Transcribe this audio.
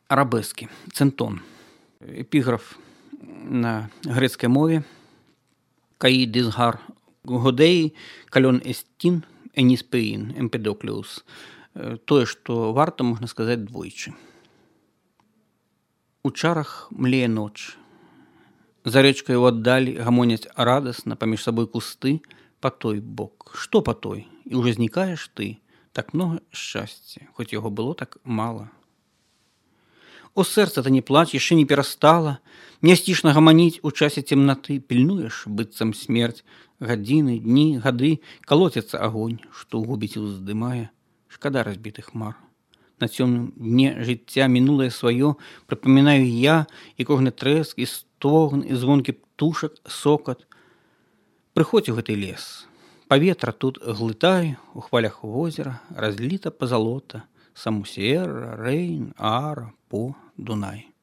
Арабески, центон. Епіграф на грецькій мові. Каї дизгар годеї кальон естін еніспеїн емпедоклеус. Тое, што варта, можна сказаць, двойчы. У чарах млее ноч. За рэчкай у аддалі гамоняць радасна паміж сабой кусты па той бок. Што па той? І ўжо знікаеш ты. Так много шчасця, хоць яго было так мала. О, сэрца, ты не плач, яшчэ не перастала. Не сцішна гаманіць у часе цемнаты. Пільнуеш, быццам смерць. Гадзіны, дні, гады. Калоціцца агонь, што губіць і ўздымае. Шкада разбітых хмар. На цёмным дне жыцця мінулае сваё прыпамінаю я, і кожны трэск, і стогн, і звонкі птушак, сокат. Прыходзь у гэты лес. Паветра тут глытай, у хвалях возера разліта пазалота. Самусера, Рейн, Ара, По, Дунай.